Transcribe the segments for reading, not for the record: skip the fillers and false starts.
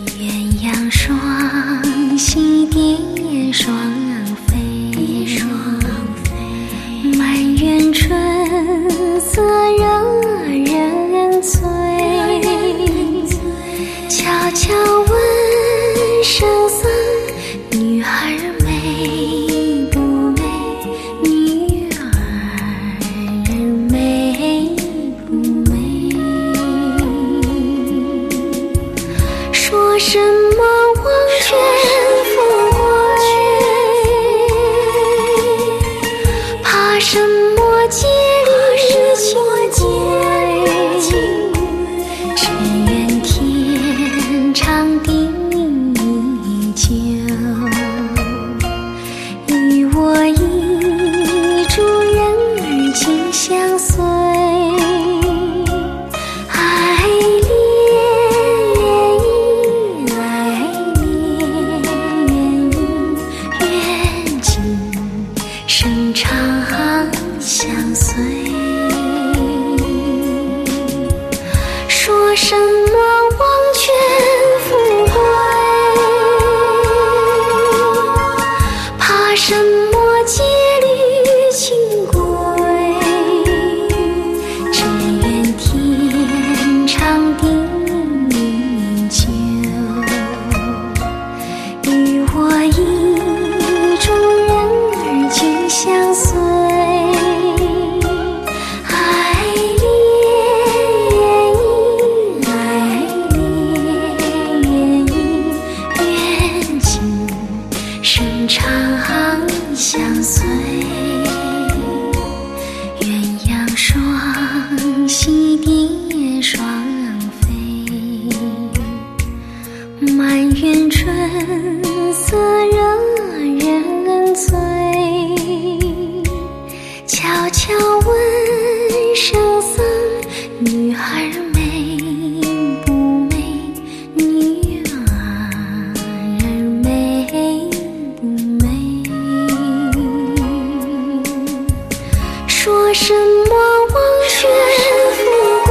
鸳鸯双栖蝶双飞，满园春色惹人醉。悄悄问圣僧，女儿美不美？女儿美不美？说什么王权富贵，怕什么戒律清贵？只愿天长地久，与我一株人儿情相随。爱恋愿今生长相随。说什么王权富贵，怕什么戒律清规？只愿天长地久，与我一株人儿情相随。生长相随，鸳鸯双栖蝶双飞，满园春色惹人醉。悄悄问圣僧，女儿美不美？女儿美不美？说什么王权富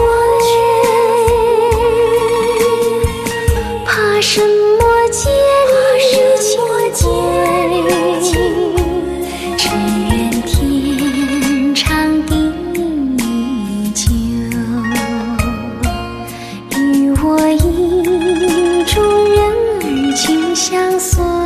贵，怕什么戒律清规？只愿天长地久，与我一株人儿情相随。